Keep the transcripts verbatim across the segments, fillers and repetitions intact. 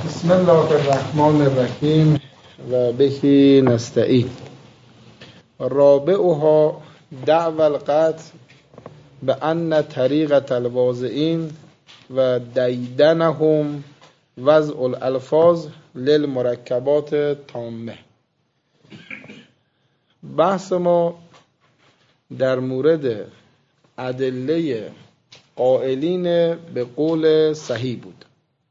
بسم الله الرحمن الرحیم و بهی نستعین. رابعها دعوى القطع بأن طریقة الواضعین و دیدنهم وضع الالفاظ للمرکبات تامه. بحث ما در مورد ادله قائلین به قول صحیح بود.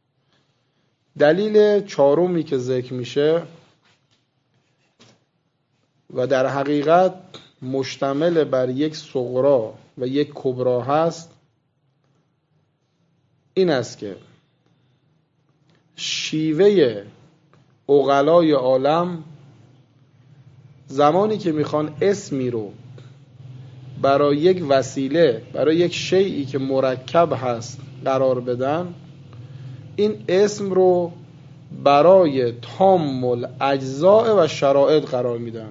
دلیل چهارمی که ذکر میشه و در حقیقت مشتمل بر یک صغرا و یک کبرا هست این است که شیوه عقلای عالم زمانی که میخوان اسمی رو برای یک وسیله، برای یک شیئی که مرکب هست قرار بدن، این اسم رو برای تام الاجزاء و شرایط قرار میدن.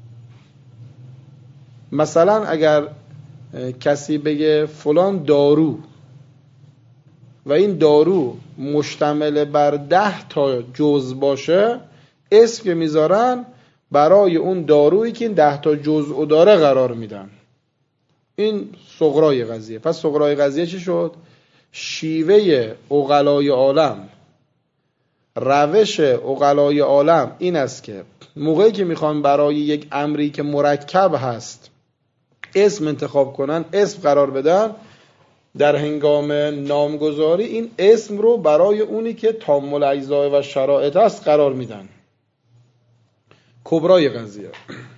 مثلا اگر کسی بگه فلان دارو و این دارو مشتمل بر ده تا جزء باشه، اسم که میذارن برای اون دارویی که این ده تا جزء داره قرار میدن. این صغرای قضیه. پس صغرای قضیه چی شد؟ شیوه عقلای عالم، روش عقلای عالم این است که موقعی که میخوان برای یک امری که مرکب هست اسم انتخاب کنن، اسم قرار بدن، در هنگام نامگذاری این اسم رو برای اونی که تام الاجزاء و شرایط هست قرار میدن. کبرای قضیه.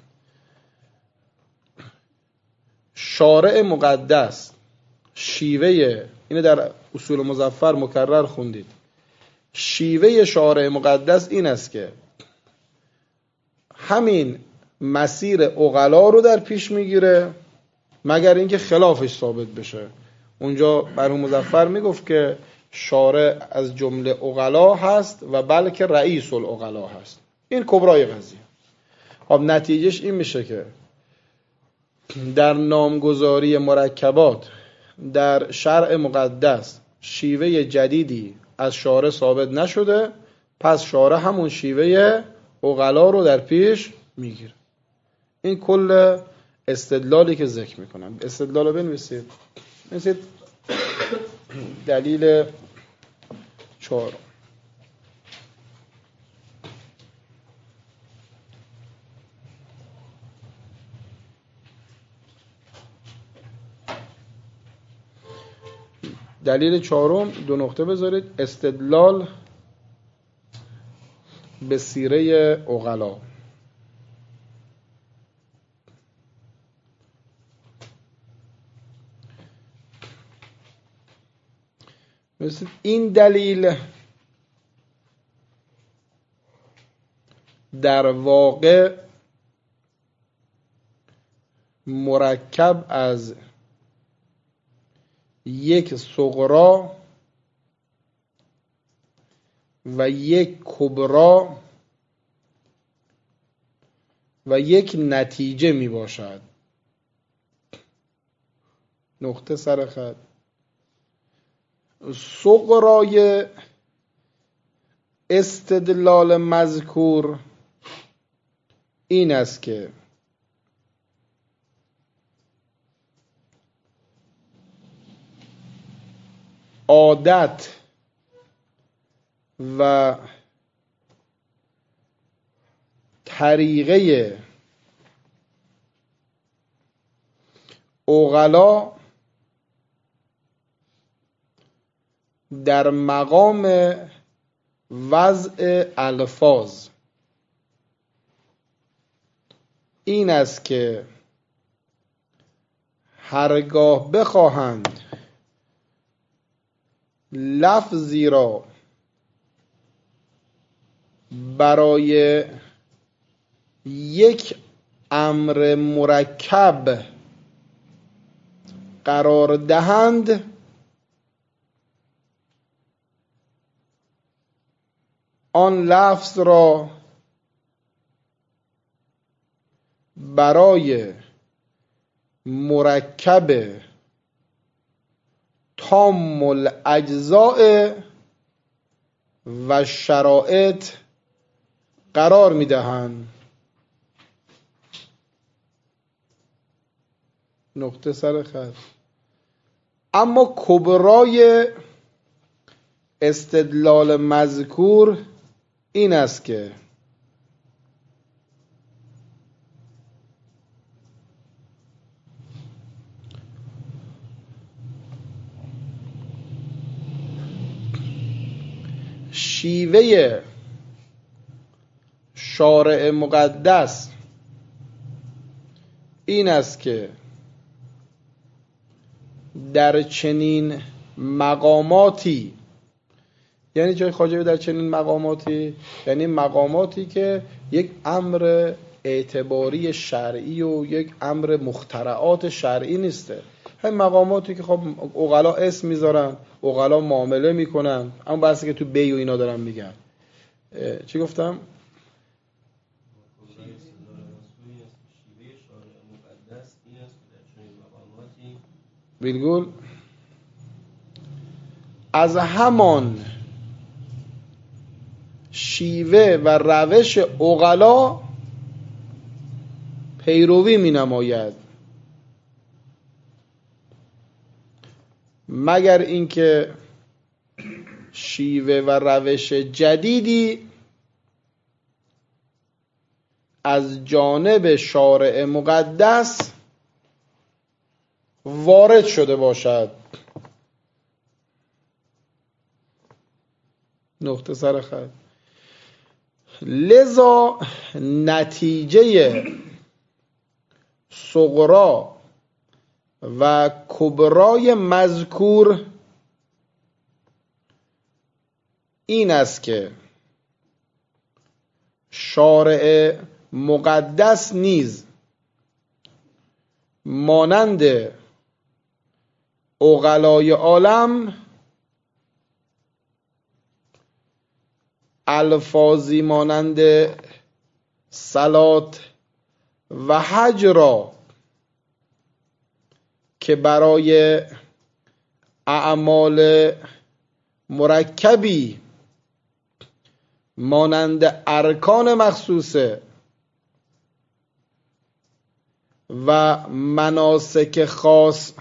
شارع مقدس شیوه، اینه در اصول مظفر مکرر خوندید، شیوه شارع مقدس این است که همین مسیر عقلا رو در پیش میگیره مگر اینکه خلافش ثابت بشه. اونجا مرحوم مظفر میگفت که شارع از جمله عقلا هست و بلکه رئیس العقلا هست. این کبرای قضیه. خب نتیجهش این میشه که در نامگذاری مرکبات در شرع مقدس شیوه جدیدی از شارع ثابت نشده، پس شارع همون شیوه عقلا رو در پیش میگیره. این کل استدلالی که ذکر میکنم. استدلال رو بنویسید. بنویسید دلیل چهار. دلیل چهارم دو نقطه بذارید. استدلال به سیره عقلا. مثل این دلیل در واقع مرکب از یک صغرا و یک کبرا و یک نتیجه می باشد. نقطه سر خط. صغرای استدلال مذکور این است که عادت و طریقه عقلا در مقام وضع الفاظ این است که هرگاه بخواهند لفظی را برای یک امر مرکب قرار دهند، آن لفظ را برای مرکب تام الاجزاء و شرایط قرار میدهند. نقطه سر خط. اما کبرای استدلال مذکور این است که شیوه شارع مقدس این است که در چنین مقاماتی، یعنی جای خواجه در چنین مقاماتی یعنی مقاماتی که یک امر اعتباری شرعی و یک امر مخترعات شرعی نیسته، همین مقاماتی که خب عقلا اسم میذارن، عقلا معامله میکنن، اما بحثی که تو بی و اینا دارن میگن. چی گفتم؟ بیلگول از همان شیوه و روش عقلا پیروی می نماید، مگر اینکه شیوه و روش جدیدی از جانب شارع مقدس وارد شده باشد. نقطه سر خط. لذا نتیجه صغرا و کبرای مذکور این است که شارع مقدس نیز مانند عقلای عالم الفاظی مانند صلات و حج را که برای اعمال مرکبی مانند ارکان مخصوصه و مناسک خاص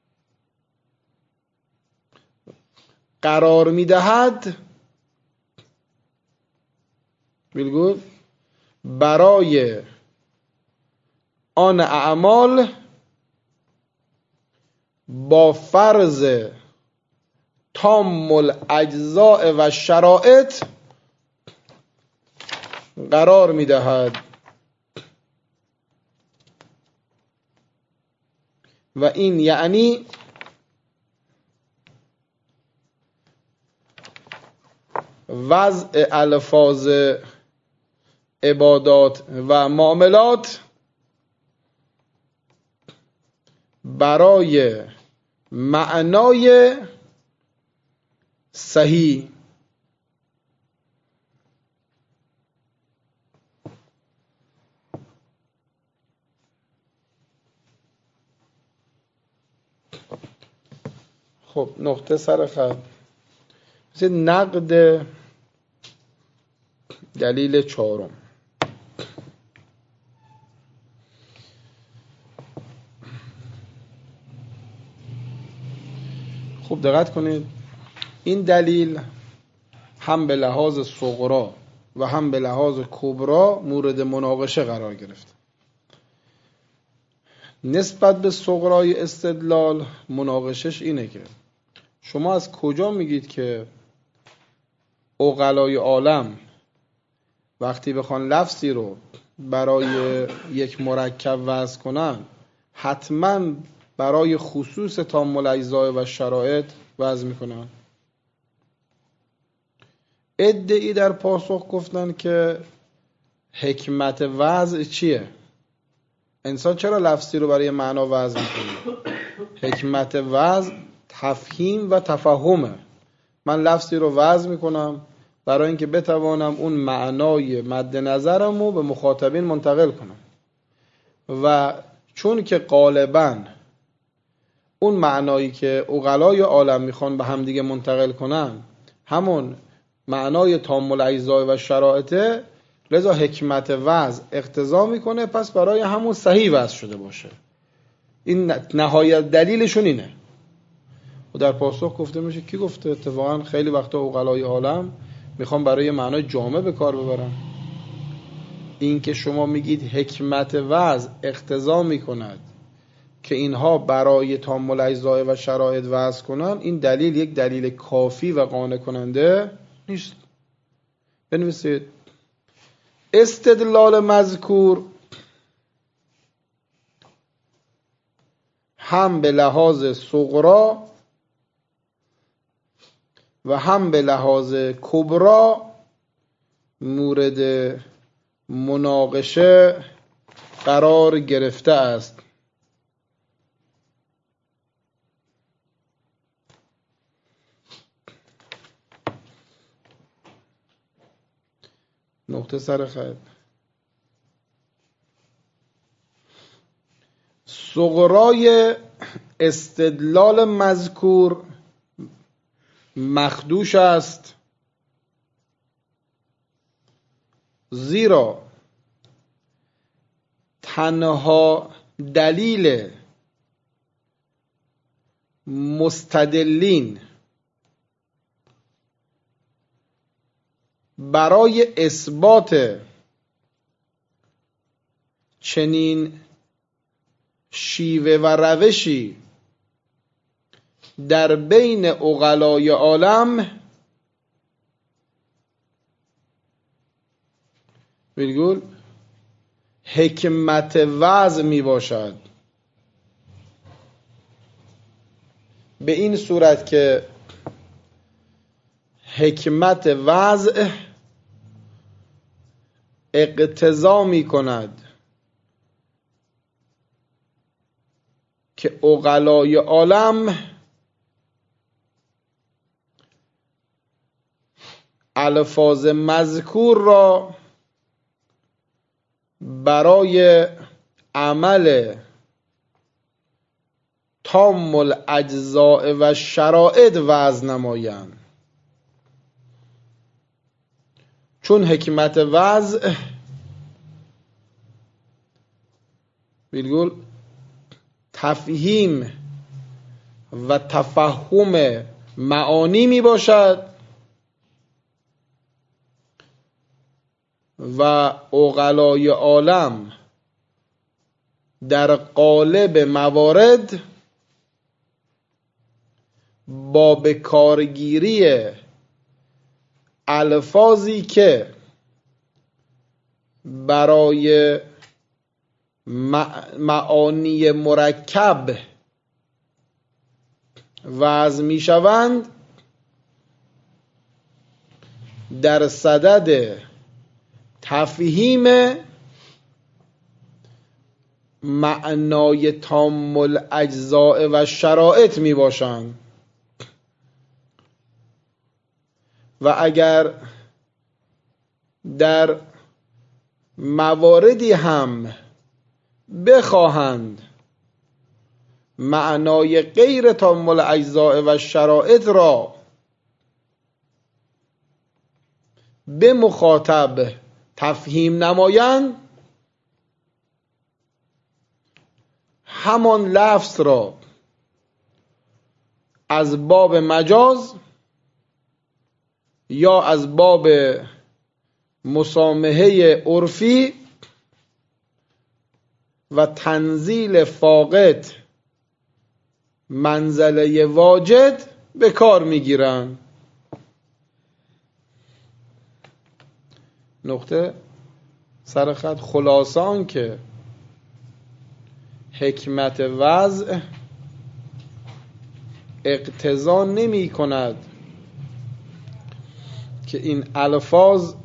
قرار می‌دهد، بالگول برای آن اعمال با فرض تام الاجزاء و شرایط قرار می‌دهد و این یعنی وضع الفاظ عبادات و معاملات برای معنای صحیح. خب نقطه سر خط. مثل نقد دلیل چهارم. خوب دقت کنید، این دلیل هم به لحاظ صغرا و هم به لحاظ کبرا مورد مناقشه قرار گرفت. نسبت به صغرای استدلال مناقشش اینه که شما از کجا میگید که عقلای عالم وقتی بخوان لفظی رو برای یک مرکب وضع کنن حتما برای خصوص تام الاجزاء و شرایط وضع میکنن؟ ادعی در پاسخ گفتن که حکمت وضع چیه؟ انسان چرا لفظی رو برای معنا وضع میکنه؟ حکمت وضع تفهیم و تفهمه. من لفظی رو وضع میکنم برای اینکه بتوانم اون معنای مد نظرم رو به مخاطبین منتقل کنم و چون که غالباً اون معنایی که عقلای عالم میخوان به هم دیگه منتقل کنن همون معنای تام الاجزاء و شرایط، لذا حکمت وضع اقتضا میکنه پس برای همون صحیح وضع شده باشه. این نهایت دلیلشون اینه. و در پاسخ گفته میشه کی گفته؟ اتفاقا خیلی وقتا عقلای عالم میخوام برای معنای جامع به کار ببرن. این که شما میگید حکمت وضع اقتضا میکند که اینها برای تام الاجزاء و شرایط وضع کنن، این دلیل یک دلیل کافی و قانع کننده نیست. بنویسید استدلال مذکور هم به لحاظ صغرا و هم به لحاظ کبرا مورد مناقشه قرار گرفته است. نقطه سر خط. صغرای استدلال مذکور مخدوش است، زیرا تنها دلیل مستدلین برای اثبات چنین شیوه و روشی در بین عقلای عالم ویرگول حکمت وضع می باشد. به این صورت که حکمت وضع اقتضا می کند که عقلای عالم الفاظ مذکور را برای عمل تام الاجزاء و شرایط وضع نمایند، چون حکمت وضع ویرگول تفهیم و تفهم معانی می باشد و عقلای عالم در قالب موارد با به کارگیری الفاظی که برای معانی مرکب وضع می شوند در صدد تفهیم معنای تام الاجزاء و شرایط می باشند. و اگر در مواردی هم بخواهند معنای غیر تام الاجزاء و شرایط را به مخاطب تفهیم نمایند، همان لفظ را از باب مجاز یا از باب مسامحه عرفی و تنزیل فاقد منزله واجد به کار میگیرن. نقطه سرخط. خلاصان که حکمت وضع اقتضا نمی کند که این الفاظ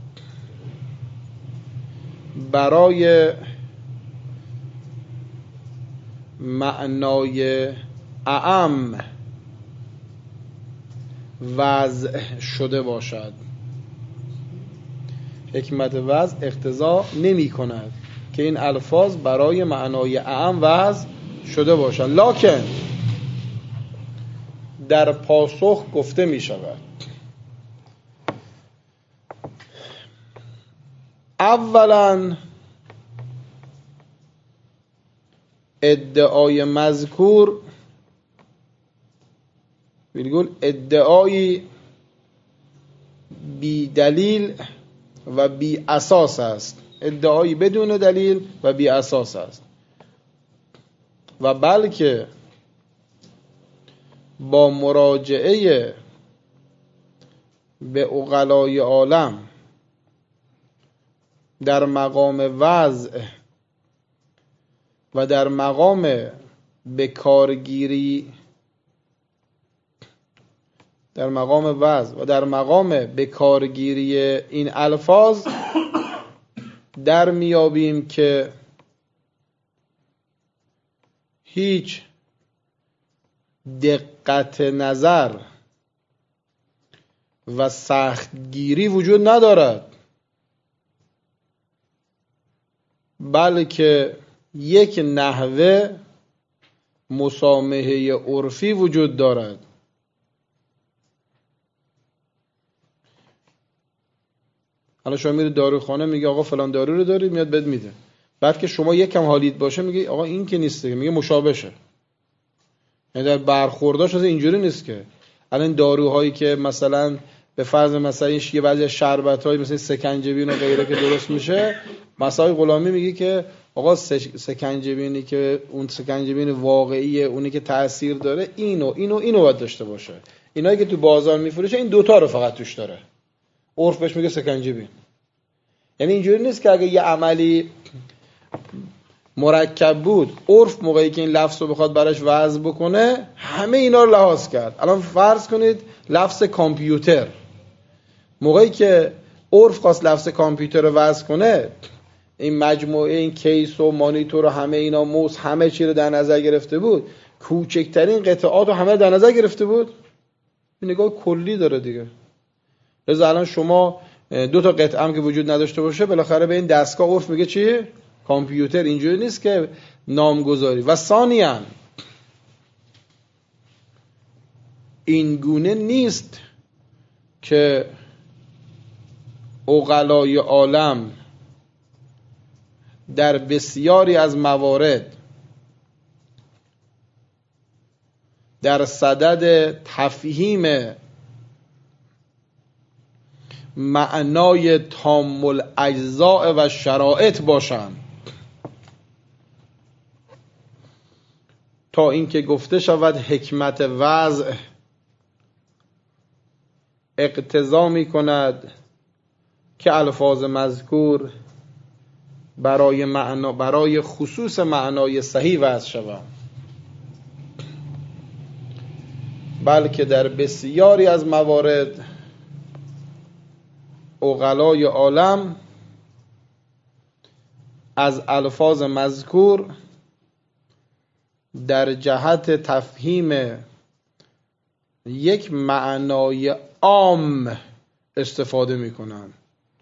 برای معنای اعم وضع شده باشد. حکمت وضع اقتضا نمی کند که این الفاظ برای معنای اعم وضع شده باشد، لکن در پاسخ گفته می شود اولا ادعای مذکور ویرگول ادعایی بی دلیل و بی اساس است، ادعایی بدون دلیل و بی اساس است و بلکه با مراجعه به عقلای عالم در مقام وضع و در مقام بکارگیری در مقام وضع و در مقام بکارگیری این الفاظ در میابیم که هیچ دقت نظر و سختگیری وجود ندارد، بلکه یک نحوه مسامحه عرفی وجود دارد. حالا شما میره داروخانه میگه آقا فلان دارو رو دارید، میاد بهت میده. بعد که شما یکم حالیت باشه میگه آقا این که نیسته، میگه مشابهشه. یعنی در برخورداش از اینجوری نیست که الان داروهایی که مثلا به فرض مثلا یه بعضی شربت‌های مثل سکنجبین و غیره که درست میشه، مسائل غلامی میگه که آقا سکنجبینی که اون سکنجبین واقعیه، اونی که تأثیر داره، اینو اینو اینو باید داشته باشه. اینایی که تو بازار میفروشه این دوتا رو فقط توش داره. عرف بهش میگه سکنجبین. یعنی اینجوری نیست که اگه یه عملی مرکب بود، عرف موقعی که این لفظ رو بخواد براش وضع بکنه همه اینا رو لحاظ کرد. الان فرض کنید لفظ کامپیوتر، موقعی که عرف خواست لفظ کامپیوتر رو وضع کنه، این مجموعه این کیس و مانیتور و همه اینا موس همه چی رو در نظر گرفته بود، کوچکترین قطعات رو همه در نظر گرفته بود. این نگاه کلی داره دیگه. لذا الان شما دو تا قطعه هم که وجود نداشته باشه، بالاخره به این دستگاه عرف میگه چی؟ کامپیوتر. اینجوری نیست که نامگذاری. و ثانیاً این گونه نیست که عقلای عالم در بسیاری از موارد در صدد تفهیم معنای تام الاجزاء و شرائط باشند، تا اینکه گفته شود حکمت وضع اقتضا می کند که الفاظ مذکور برای معنا برای خصوص معنای صحیح وضع شود، بلکه در بسیاری از موارد عقلای عالم از الفاظ مذکور در جهت تفهیم یک معنای عام استفاده می کنند.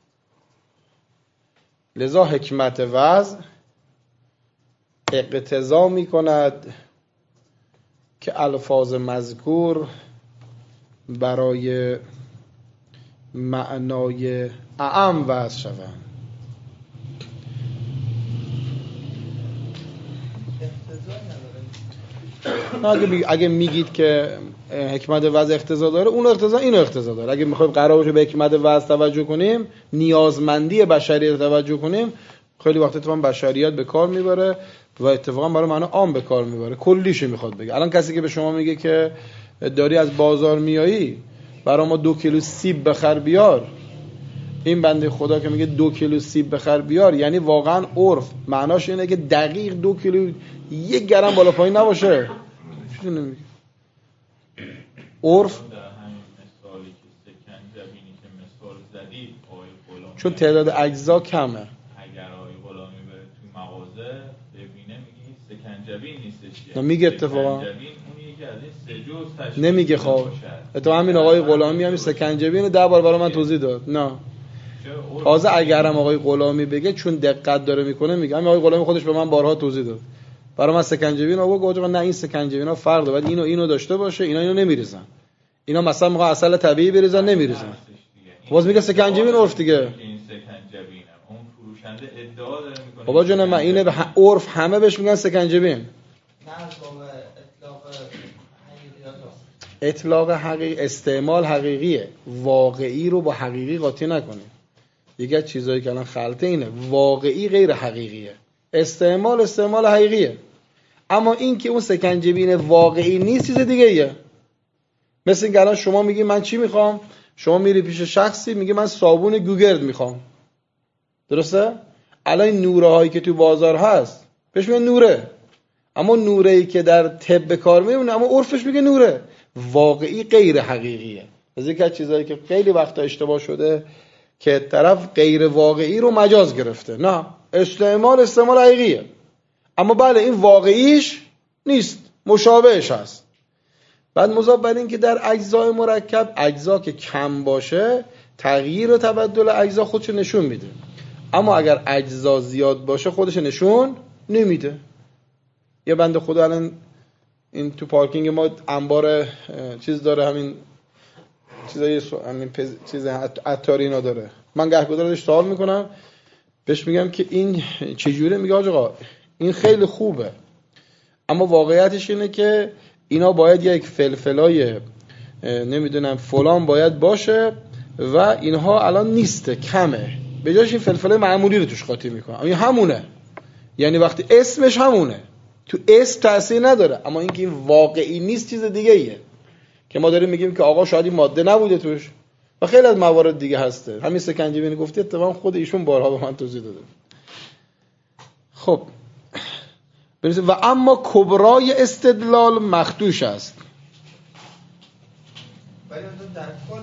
لذا حکمت وضع اقتضا می کند که الفاظ مذکور برای معنای اعم وضع شوند. اگه اگه میگید که حکمت وضع اقتضا داره، اون اقتضا اینو اقتضا داره. اگه میخوایم قرار باشه به حکمت وضع توجه کنیم، نیازمندی بشریت توجه کنیم، خیلی وقت اتفاقا بشریت به کار میبره و اتفاقا برای معنی عام به کار میبره، کلیشو میخواد بگه. الان کسی که به شما میگه که داری از بازار میایی برای ما دو کیلو سیب بخر بیار، این بنده خدا که میگه دو کیلو سیب بخر بیار، یعنی واقعا عرف معناش اینه که دقیق دو کیلو یک گرم بالا پایین نباشه. چی نمیگه عرف؟ چون تعداد اجزا کمه. اگر آقای غلامی بره تو مغازه ببینه میگه سکنجبین نیستش، میگه اتفاقا سکنجبین نمیگه. خب تو همین آقای غلامی هم سکنجبین رو ده بار برای من توضیح داد. نه تازه اگرم آقای غلامی بگه چون دقت داره میکنه میگه. همین آقای غلامی خودش به من بارها توضیح داد، برای من سکنجبین آقا گفت نه این سکنجبینا فرق داره، بعد اینو اینو داشته باشه، اینا اینو نمیریزن، اینا مثلا موقع عسل طبیعی بریزن نمیریزن. باز میگه سکنجبین عرف دیگه. این سکنجبینه اون اومده ادعا داره میکنه. بابا جون من اینه به عرف همه بهش میگن سکنجبین. نه بابا اطلاق حقیقیات اطلاق حقیقی استعمال حقیقیه. واقعی رو با حقیقی قاطی نکنیم. یکی از چیزایی که الان خلطه اینه، واقعی غیر حقیقیه، استعمال استعمال حقیقیه. اما این که اون سکنجبین واقعی نیست چیز دیگه ایه. مثل اینکه الان شما میگی من چی میخوام، شما میری پیش شخصی میگی من صابون گوگرد میخوام، درسته؟ الان این نوره هایی که تو بازار هست بهش میگن نوره، اما نوره ای که در طب کار میمونه اما عرفش میگه نوره. واقعی غیر حقیقیه. از یک از چیزایی که خیلی وقتا اشتباه شده که طرف غیر واقعی رو مجاز گرفته. نه، استعمال استعمال حقیقیه، اما بله این واقعیش نیست، مشابهش هست. بعد مضاف بر این که در اجزای مرکب، اجزا که کم باشه تغییر و تبدل اجزا خودش نشون میده، اما اگر اجزا زیاد باشه خودش نشون نمیده. یه بنده خدا الان این تو پارکینگ ما انبار چیز داره، همین چیزای همین پز... چیز عطاری اینا داره. من گهگدار ازش سوال میکنم، بهش میگم که این چجوره؟ میگه آقا این خیلی خوبه، اما واقعیتش اینه که اینا باید یک فلفلای نمیدونم فلان باید باشه و اینها الان نیسته، کمه، به جاش این فلفلای معمولی رو توش قاطی میکنم. این همونه، یعنی وقتی اسمش همونه تو اسم تأثیر نداره، اما اینکه این واقعی نیست چیز دیگه ایه که ما داریم میگیم که آقا شاید این ماده نبوده توش و خیلی از موارد دیگه هسته. همین سکنجبین گفتی اتفاقا خود ایشون بارها به من توضیح داده. خب و اما کبرای استدلال مخدوش است. ولی در کل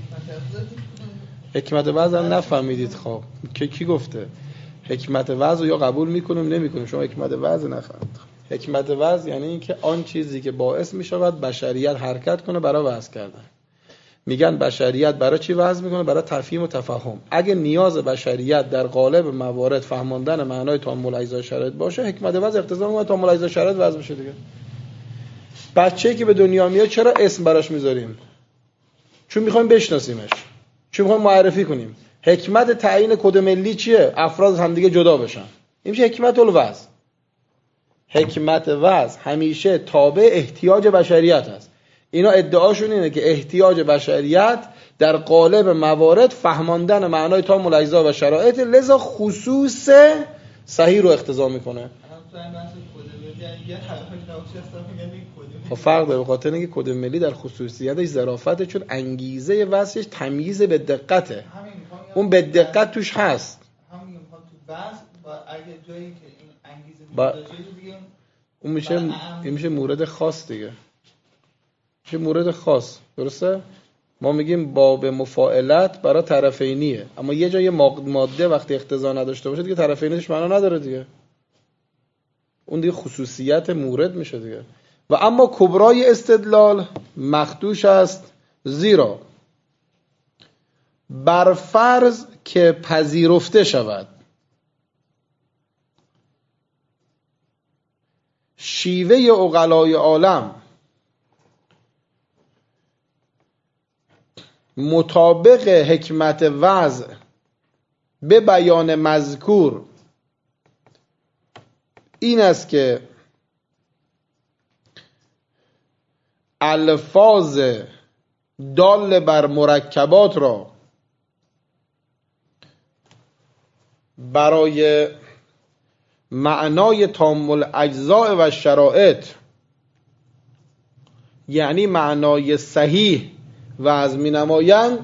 حکمت وعظ هم نفهمیدید. خب که کی گفته حکمت وعظ رو یا قبول میکنیم نمیکنیم؟ شما حکمت وعظ نفهمید. حکمت وعظ یعنی این که آن چیزی که باعث میشود بشریت حرکت کنه برای وعظ کردن. میگن بشریت برای چی وعظ میکنه؟ برای تفهیم و تفهم. اگه نیاز بشریت در قالب موارد فهماندن معنای تامل اجزای شرایط باشه، حکمت وعظ اقتضا میکنه تامل اجزای شرایط وعظ بشه دیگه. بچه‌ای که به دنیا میاد چرا اسم براش میذاریم؟ چون میخوایم بشناسیمش، چون میخوایم معرفی کنیم. حکمت تعیین کد ملی چیه؟ افراد از همدیگه جدا بشن. این میشه حکمت الوعظ. حکمت وعظ همیشه تابع احتیاج بشریت هست. اینا ادعاشون اینه که احتیاج بشریت در قالب موارد فهماندن معنای تام الاجزا و شرایط، لذا خصوص صحیح رو اقتضا میکنه. خب فرق داره، به خاطر اینکه کد ملی در خصوصیتش ظرافته، چون انگیزه وضعش تمییز به دقته. اون به دقت توش هست. همین میخواد تو بحث و اگه جایی که این انگیزه با... داشته دیگه اون میشه این میشه مورد خاص دیگه. میشه مورد خاص، درسته؟ ما میگیم باب مفاعلت برای طرفینیه، اما یه جای ماده وقتی اقتضا نداشته باشه دیگه طرفینیش معنا نداره دیگه. اون دیگه خصوصیت مورد میشه دیگه. و اما کبرای استدلال مخدوش است، زیرا بر فرض که پذیرفته شود شیوه عقلای عالم مطابق حکمت وضع به بیان مذکور این است که الفاظ دال بر مرکبات را برای معنای تام الاجزاء و شرایط، یعنی معنای صحیح وضع می نمایند،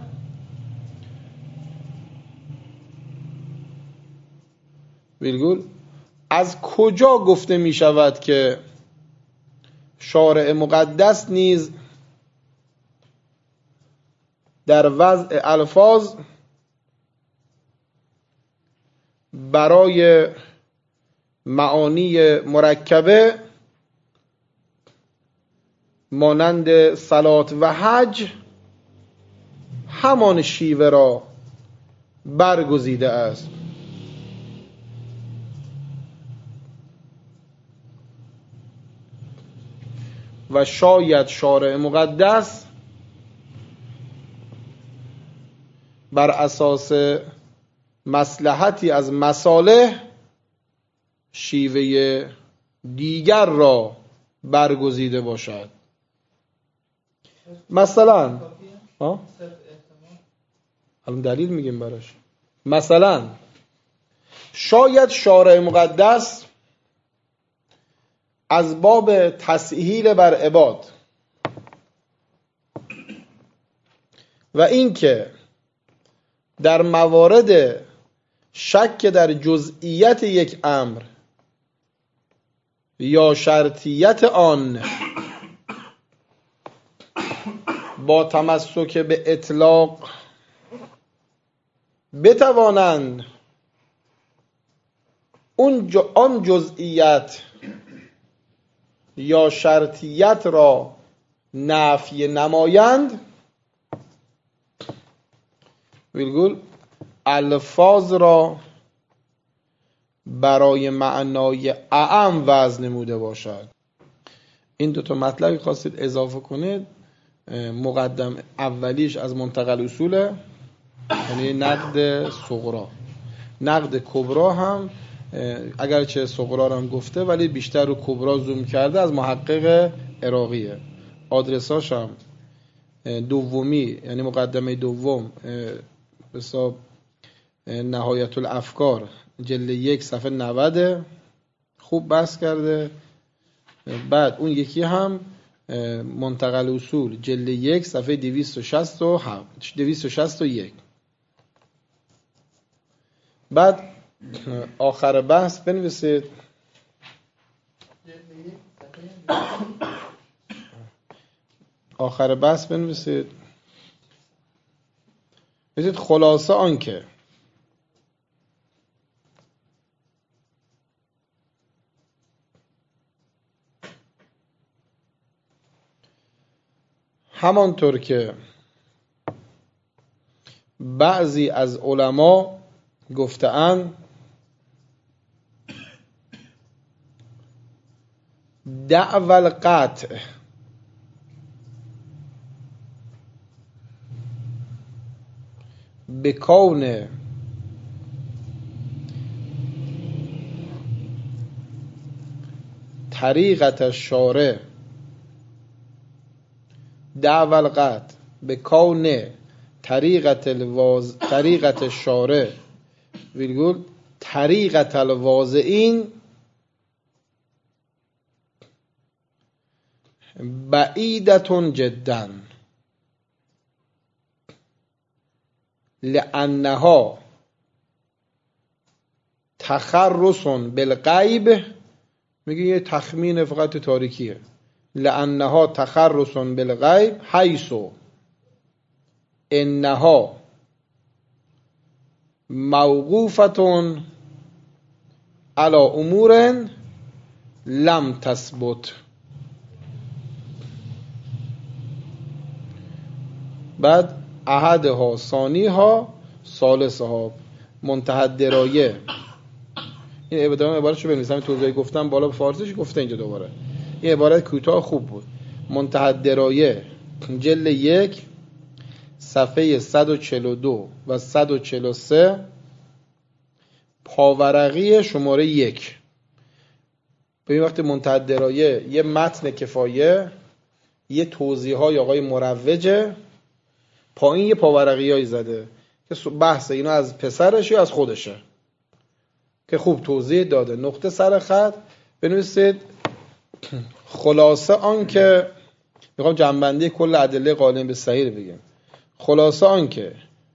ویرگول از کجا گفته می شود که شارع مقدس نیز در وضع الفاظ برای معانی مرکبه مانند صلات و حج همان شیوه را برگزیده است. و شاید شارع مقدس بر اساس مصلحتی از مصالح شیوه دیگر را برگزیده باشد. مثلا ها الان دلیل میگیم براش. مثلا شاید شارع مقدس از باب تسهیل بر عباد و اینکه در موارد شک در جزئیت یک امر یا شرطیت آن با تمسک به اطلاق بتوانند اون آن جزئیت یا شرطیت را نفی نمایند، ویرگول الفاظ را برای معنای اعم وضع نموده باشد. این دو تا مطلبی خواستید اضافه کنید. مقدم اولیش از منتقل اصوله، یعنی نقد صغرا. نقد کبرا هم اگرچه صغرا رو هم گفته ولی بیشتر رو کبرا زوم کرده، از محقق عراقیه. آدرساش هم دومی، یعنی مقدمه دوم حساب نهایت الافکار جلد یک صفحه نود خوب بحث کرده. بعد اون یکی هم منتقل اصول جلد یک صفحه دویست و شصت و یک. بعد آخر بحث بنویسید آخر بحث بنویسید بنویسید خلاصه آنکه همانطور که بعضی از علما گفته‌اند دعوی القطع به کون طریقت الشارع دعوی القطع به کون طریقت الواز طریقت الشارع ویرگول طریقت الواضعین بعیدتون جدا لانها تخرص بالغیب. میگه یه تخمین فقط تاریکیه. لانها تخرص بالغیب حیث انها موقوفتون علی امور لم تثبت. بعد احدها ثانیها ثالثها منتهی درایه. این ابتدای عبارتشو بنویسم، توضیحی گفتم بالا به فارسیش گفته اینجا دوباره. این عبارت کوتاه خوب بود. منتهی درایه جلد یک صفحه صد و چهل و دو و صد و چهل و سه پاورقی شماره یک. ببین وقتی منتهی درایه یه متن کفایه، یه توضیحای آقای مروجه، پایین یه پاورقیایی زده که بحث اینا از پسرش یا از خودشه که خوب توضیح داده. نقطه سر خط بنویسید خلاصه آن که میخوام جنبندی کل ادله قائلین به صحیح بگم. خلاصه آن که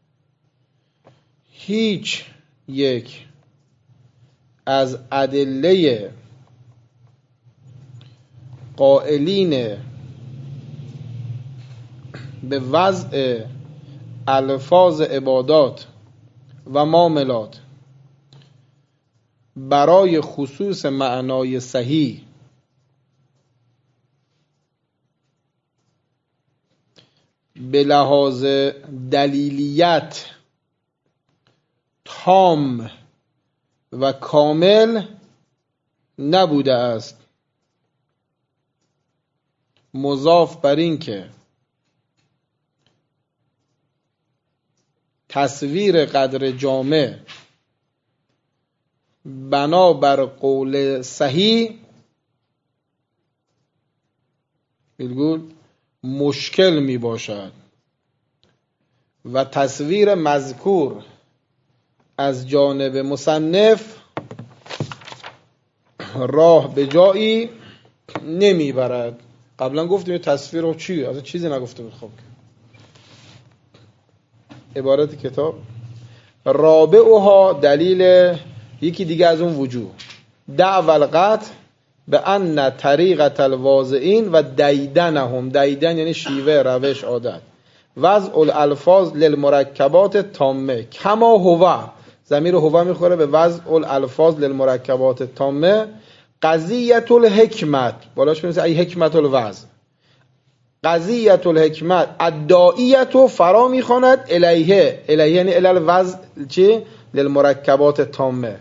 هیچ یک از ادله قائلین به وضع الفاظ عبادات و معاملات برای خصوص معنای صحیح به لحاظ دلیلیت تام و کامل نبوده است. مضاف بر این که تصویر قدر جامع بنا بر قول صحیح بلگول مشکل می باشد و تصویر مذکور از جانب مصنف راه به جایی نمی برد. قبلا گفتیم تصویر رو چی؟ از چیزی نگفته بود. خب عبارت کتاب رابعها دلیل یکی دیگه از اون وجوه دعوى القطع به ان طریقة الواضعین و دیدنهم، دیدن یعنی شیوه، روش، عادت، وضع الالفاظ للمرکبات تامه کما هو، ضمیر هو میخوره به وضع الالفاظ للمرکبات تامه، قضیة الحکمت بالاش میرسه ای حکمت الوضع، قضیة الحکمت الداعیت فرا میخواند الیه، الیه یعنی الال وضع چی؟ للمرکبات تامه.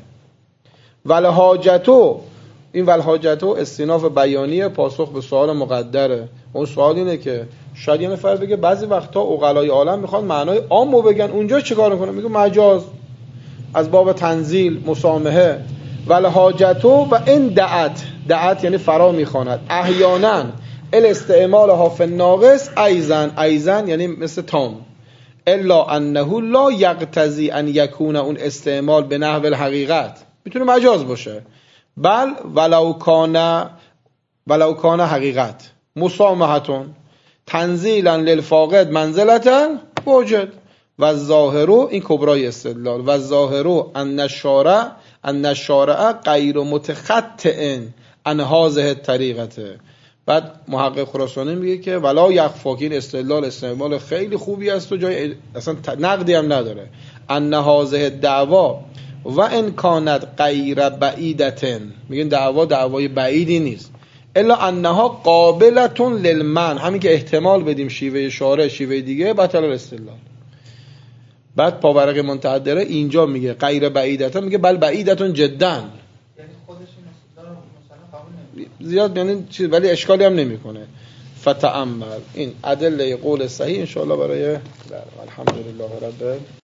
والحاجتو، این والحاجتو استیناف بیانیه، پاسخ به سوال مقدره. اون سوال اینه که شاید یه نفر بگه بعضی وقتا عقلای عالم میخوان معنای عامو بگن، اونجا چیکار میکنه؟ میگه مجاز از باب تنزیل، مسامحه. والحاجتو و ان دعت، دعت یعنی فرا میخواند، احیانا الاستعمالها فی الناقص ایزن، ایزن یعنی مثل تام، الا انه لا یقتضی ان یکون اون استعمال به نحو الحقیقت، میتونه مجاز باشه، بل ولو کان ولو کان حقیقت مسامحتون تنزیلا للفاقد منزلتا وجد و الظاهرو، این کبرای استدلال، و الظاهرو ان الشارع ان الشارع غیر متخطئ عن هذه الطریقه. بعد محقق خراسانی میگه که ولا یخفا، این استدلال استعمال خیلی خوبی است و جای اصلا نقدی هم نداره، ان هذه الدعوا و ان کانت غیر بعیدة، میگن دعوا دعوای بعیدی نیست، الا انها قابلة للمنع، همین که احتمال بدیم شیوه شارع شیوه دیگه بطل الاستدلال. بعد پاورق منتعدره اینجا میگه غیر بعیدة، میگه بل بعیدة جدا، یعنی خودش این استدلال مثلا قبول نمیکنه زیاد، یعنی چیز ولی اشکالی هم نمیکنه. فتأمل این ادله قول صحیح ان شاء الله برای الحمدلله رب